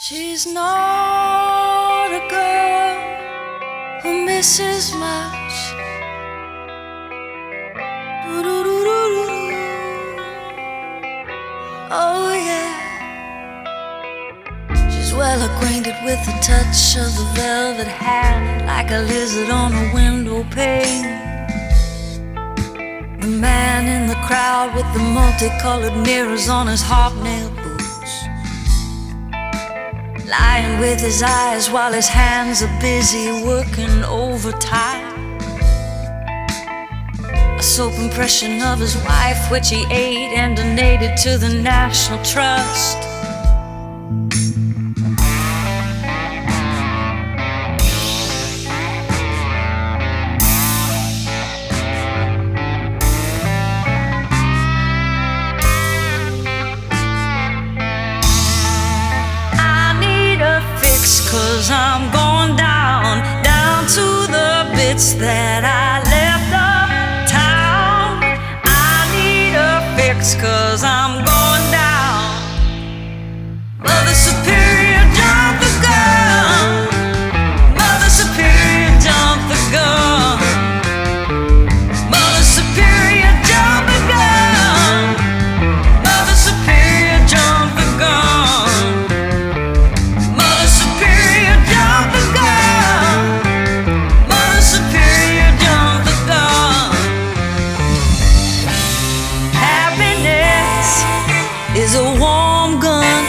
She's not a girl who misses much. Doo-doo-doo-doo-doo. Oh yeah. She's well acquainted with the touch of the velvet hand, like a lizard on a window pane. The man in the crowd with the multicolored mirrors on his hobnail boots, lying with his eyes while his hands are busy working overtime. A soap impression of his wife, which he ate and donated to the National Trust. Cause I'm going down, down to the bits that I left uptown. I need a fix cause I'm going down. Mother Superior, jump the gun. Mother Superior, jump the gun. Mother Superior, jump the gun. Mother Superior, jump the gun. Is a warm gun.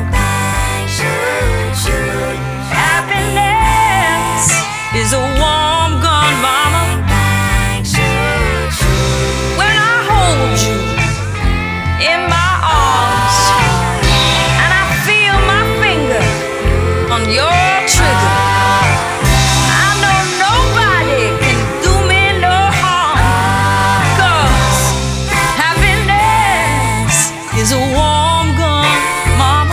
Happiness is a warm gun, mama. When I hold you in my arms and I feel my finger on your trigger, I know nobody can do me no harm, 'cause happiness is a warm gun, mama.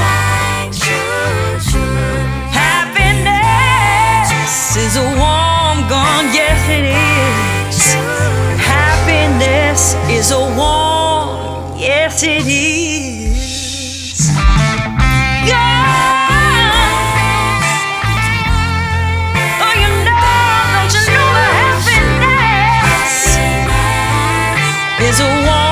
Happiness is a warm gun, yes it is. Happiness is a warm, yes it is. Oh, you know, don't you know happiness is a warm